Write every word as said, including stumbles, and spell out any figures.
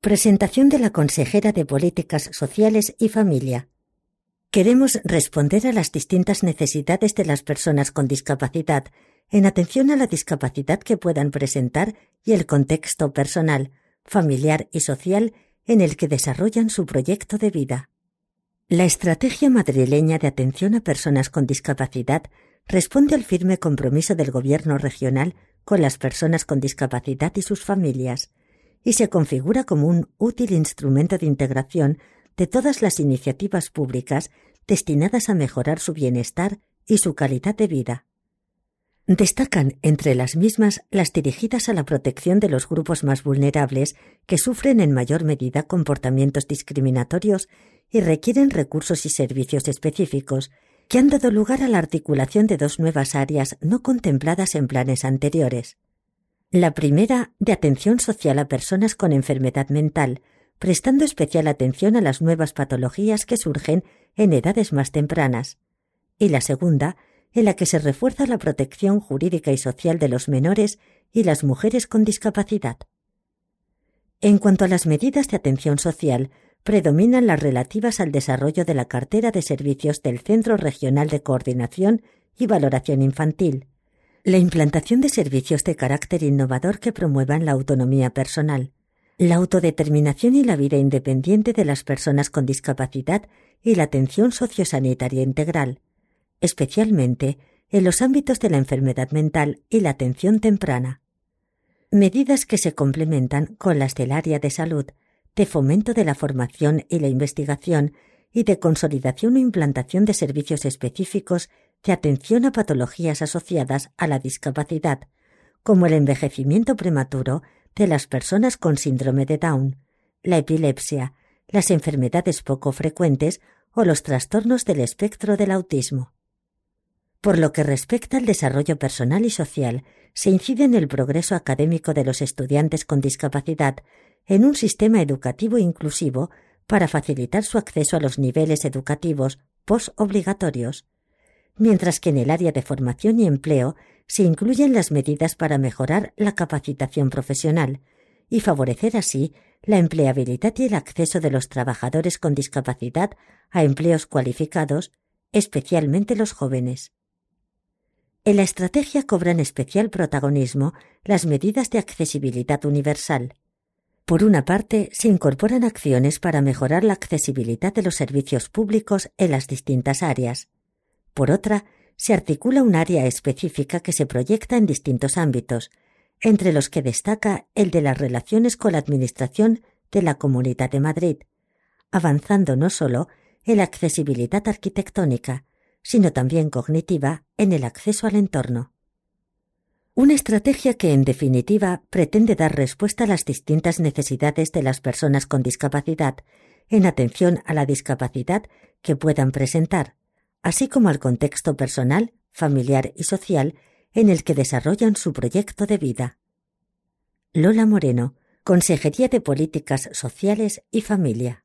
Presentación de la consejera de Políticas Sociales y Familia. Queremos responder a las distintas necesidades de las personas con discapacidad en atención a la discapacidad que puedan presentar y el contexto personal, familiar y social en el que desarrollan su proyecto de vida. La estrategia madrileña de atención a personas con discapacidad responde al firme compromiso del Gobierno regional con las personas con discapacidad y sus familias, y se configura como un útil instrumento de integración de todas las iniciativas públicas destinadas a mejorar su bienestar y su calidad de vida. Destacan entre las mismas las dirigidas a la protección de los grupos más vulnerables que sufren en mayor medida comportamientos discriminatorios y requieren recursos y servicios específicos, que han dado lugar a la articulación de dos nuevas áreas no contempladas en planes anteriores. La primera, de atención social a personas con enfermedad mental, prestando especial atención a las nuevas patologías que surgen en edades más tempranas. Y la segunda, en la que se refuerza la protección jurídica y social de los menores y las mujeres con discapacidad. En cuanto a las medidas de atención social, predominan las relativas al desarrollo de la cartera de servicios del Centro Regional de Coordinación y Valoración Infantil, la implantación de servicios de carácter innovador que promuevan la autonomía personal, la autodeterminación y la vida independiente de las personas con discapacidad y la atención sociosanitaria integral, especialmente en los ámbitos de la enfermedad mental y la atención temprana. Medidas que se complementan con las del área de salud, de fomento de la formación y la investigación y de consolidación o implantación de servicios específicos de atención a patologías asociadas a la discapacidad, como el envejecimiento prematuro de las personas con síndrome de Down, la epilepsia, las enfermedades poco frecuentes o los trastornos del espectro del autismo. Por lo que respecta al desarrollo personal y social, se incide en el progreso académico de los estudiantes con discapacidad en un sistema educativo inclusivo para facilitar su acceso a los niveles educativos postobligatorios, mientras que en el área de formación y empleo se incluyen las medidas para mejorar la capacitación profesional y favorecer así la empleabilidad y el acceso de los trabajadores con discapacidad a empleos cualificados, especialmente los jóvenes. En la estrategia cobran especial protagonismo las medidas de accesibilidad universal. Por una parte, se incorporan acciones para mejorar la accesibilidad de los servicios públicos en las distintas áreas. Por otra, se articula un área específica que se proyecta en distintos ámbitos, entre los que destaca el de las relaciones con la Administración de la Comunidad de Madrid, avanzando no solo en la accesibilidad arquitectónica, sino también cognitiva en el acceso al entorno. Una estrategia que, en definitiva, pretende dar respuesta a las distintas necesidades de las personas con discapacidad en atención a la discapacidad que puedan presentar, así como al contexto personal, familiar y social en el que desarrollan su proyecto de vida. Lola Moreno, Consejería de Políticas Sociales y Familia.